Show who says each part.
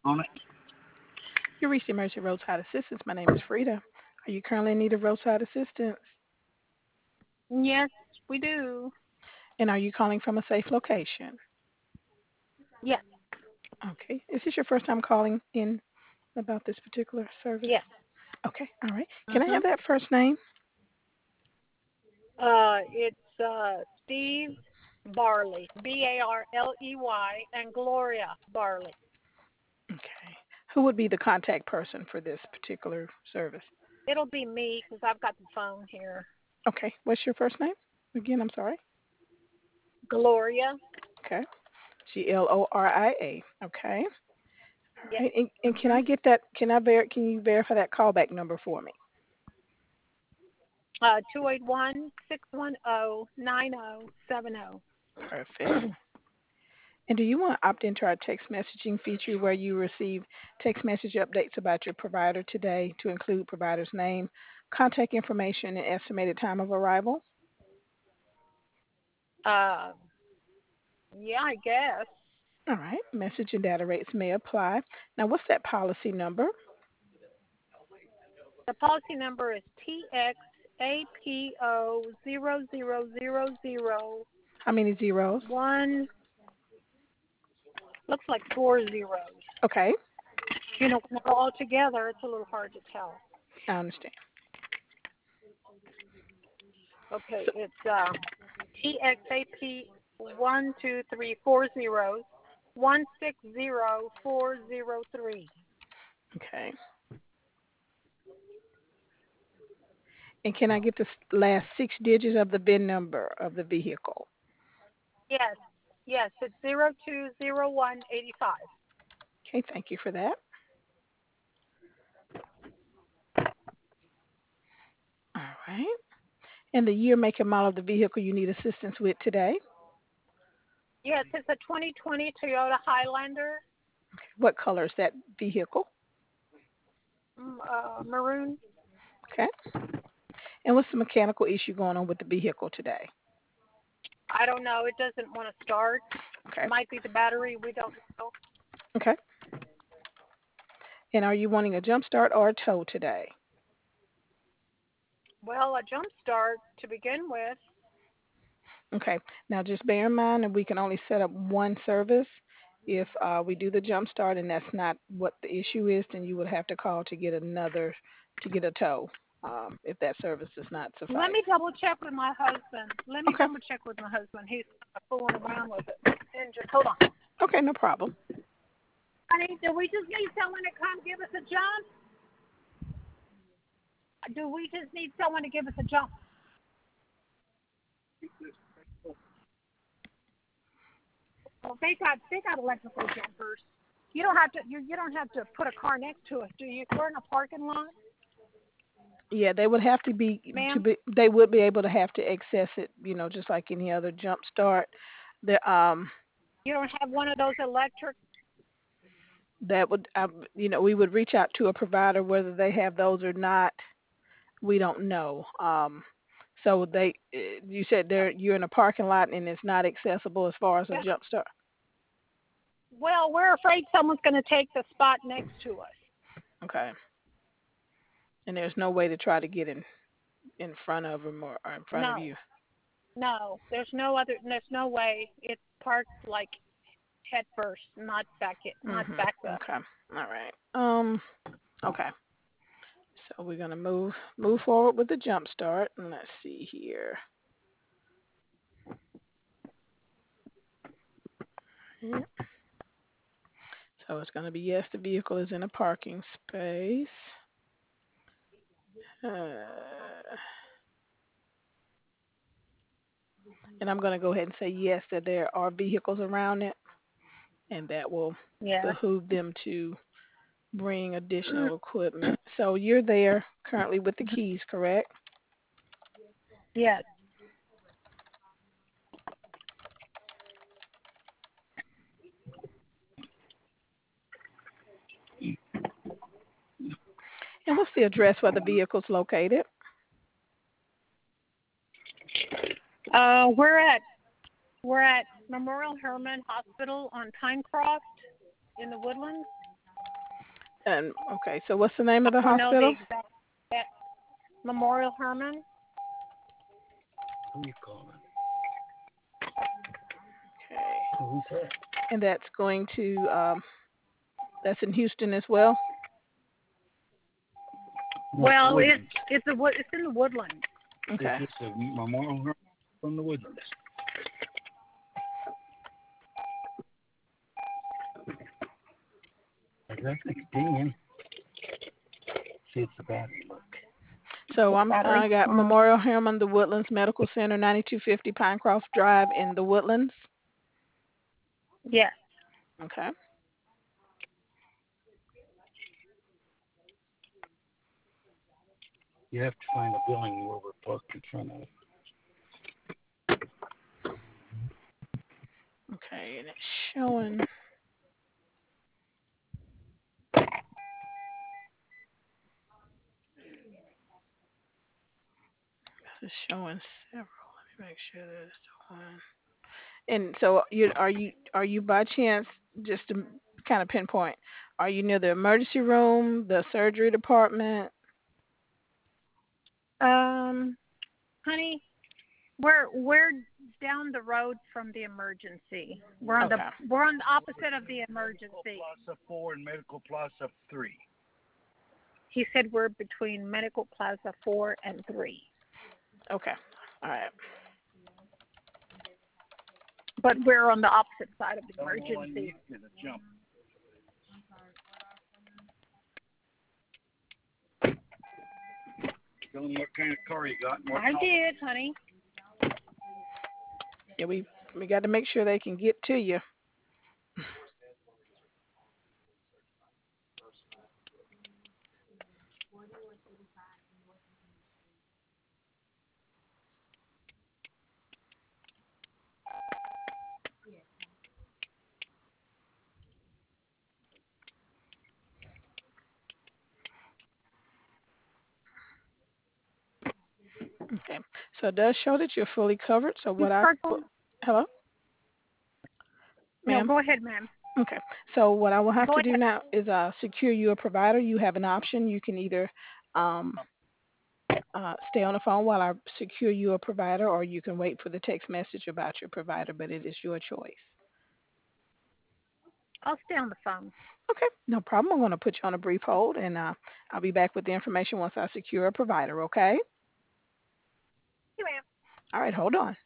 Speaker 1: on it.
Speaker 2: You reached Emergency Roadside Assistance. My name is Frida. Are you currently in need of roadside assistance?
Speaker 3: Yes, we do.
Speaker 2: And are you calling from a safe location?
Speaker 3: Yes,
Speaker 2: Okay. Is this your first time calling in about this particular service?
Speaker 3: yes.
Speaker 2: Okay. All right. Can I
Speaker 3: Mhm.
Speaker 2: have that first name?
Speaker 3: It's Steve Barley, Barley, and Gloria Barley.
Speaker 2: Okay. Who would be the contact person for this particular service?
Speaker 3: It'll be me because I've got the phone here.
Speaker 2: Okay. What's your first name? Again, I'm sorry.
Speaker 3: Gloria.
Speaker 2: Okay. Gloria. Okay. All
Speaker 3: Yes.
Speaker 2: right. And can I
Speaker 3: Mhm.
Speaker 2: get that? Can you verify that callback number for me?
Speaker 3: 281-610-9070.
Speaker 2: Perfect. And do you want to opt into our text messaging feature where you receive text message updates about your provider today to include provider's name, contact information, and estimated time of arrival?
Speaker 3: Uh, yeah, I guess.
Speaker 2: All right. Message and data rates may apply. Now, what's that policy number?
Speaker 3: The policy number is TXAPO 0000
Speaker 2: How many zeros?
Speaker 3: one. Looks like four zeros.
Speaker 2: Okay.
Speaker 3: When they're all together, it's a little hard to tell.
Speaker 2: I understand.
Speaker 3: Okay,
Speaker 2: So,
Speaker 3: it's TXAP 12340160403.
Speaker 2: okay. And can I get the last six digits of the VIN number of the vehicle?
Speaker 3: Yes, yes, it's 020185.
Speaker 2: Okay. Thank you for that. All right. And the year, make, and model of the vehicle you need assistance with today?
Speaker 3: Yes, it's a 2020 Toyota Highlander,
Speaker 2: What color is that vehicle?
Speaker 3: maroon.
Speaker 2: Okay. And what's the mechanical issue going on with the vehicle today?
Speaker 3: I don't know. It doesn't want to start.
Speaker 2: Okay.
Speaker 3: Might be the battery. We don't know.
Speaker 2: Okay. And are you wanting a jump start or a tow today?
Speaker 3: Well, a jump start to begin with.
Speaker 2: Okay. Now just bear in mind that we can only set up one service. If we do the jump start and that's not what the issue is, then you would have to call to get to get a tow. If that service does not
Speaker 3: Let
Speaker 2: suffice.
Speaker 3: me double check with my husband. Let me
Speaker 2: Okay.
Speaker 3: double check with my husband. He's fooling around with it. And just hold on.
Speaker 2: Okay, no problem.
Speaker 3: Honey, do we just need someone to come give us a jump? Do we just need someone to give us a jump? Well, they got electrical jumpers. You don't have to put a car next to us, do you? We're in a parking lot,
Speaker 2: Yeah, they would have
Speaker 3: ma'am.
Speaker 2: they would be able to have to access it, just like any other jump start. The
Speaker 3: You don't have one of those electric.
Speaker 2: that would we would reach out to a provider whether they have those or not. We don't know. So you said you're in a parking lot and it's not accessible as far as a
Speaker 3: Yeah.
Speaker 2: jump start.
Speaker 3: Well, we're afraid someone's going to take the spot next to us.
Speaker 2: Okay. And there's no way to try to get in front of them or in front of
Speaker 3: No,
Speaker 2: you.
Speaker 3: no. There's no other. There's no way. It's parked like head first, not back it, not
Speaker 2: Mhm.
Speaker 3: back up.
Speaker 2: Okay. All right. Okay. So we're gonna move forward with the jump start, and let's see here. Yeah. So it's gonna be yes, the vehicle is in a parking space. And I'm gonna go ahead and say yes that there are vehicles around it, and that will
Speaker 3: Yeah.
Speaker 2: behoove them to bring additional equipment. So you're there currently with the keys, correct?
Speaker 3: Yes.
Speaker 2: And what's the address where the vehicle's located?
Speaker 3: We're at Memorial Hermann Hospital on Pinecroft in the Woodlands.
Speaker 2: And okay, so what's the name of the
Speaker 3: I don't know the
Speaker 2: hospital?
Speaker 3: exact. Memorial Hermann.
Speaker 1: Who you calling?
Speaker 2: Okay,
Speaker 1: Who's that?
Speaker 2: and that's going to that's in Houston as well.
Speaker 3: Well,
Speaker 1: Woodlands.
Speaker 3: it's in the Woodlands.
Speaker 2: Okay.
Speaker 1: Is this a Memorial from the Woodlands? That's convenient. See, it's the battery. Look.
Speaker 2: So
Speaker 3: Battery.
Speaker 2: I got Memorial Hermann, the Woodlands Medical Center, 9250 Pinecroft Drive in the Woodlands.
Speaker 3: Yes.
Speaker 2: Okay.
Speaker 1: You have to find a building where we're parked in front of.
Speaker 2: Okay, and it's showing. It's showing several. Let me make sure there's one. And so are you by chance, just to kind of pinpoint, are you near the emergency room, the surgery department?
Speaker 3: Honey, we're down the road from the emergency. We're on
Speaker 2: Okay.
Speaker 3: the opposite of the emergency.
Speaker 1: Medical Plaza 4 and Medical Plaza 3.
Speaker 3: He said we're between Medical Plaza 4 and 3.
Speaker 2: Okay. All right.
Speaker 3: But we're on the opposite side of the emergency.
Speaker 1: Jump. Tell them what kind of car you got.
Speaker 3: I did, honey.
Speaker 2: Yeah, we got to make sure they can get to you. Okay. So it does show that you're fully covered. So hello,
Speaker 3: No,
Speaker 2: ma'am?
Speaker 3: go ahead, ma'am.
Speaker 2: Okay. So what I will have
Speaker 3: Go
Speaker 2: to do
Speaker 3: ahead.
Speaker 2: now is secure you a provider. You have an option. You can either um, stay on the phone while I secure you a provider, or you can wait for the text message about your provider, but it is your choice.
Speaker 3: I'll stay on the phone.
Speaker 2: Okay, no problem. I'm going to put you on a brief hold, and I'll be back with the information once I secure a provider, okay?
Speaker 3: Hey, ma'am.
Speaker 2: All right, hold on.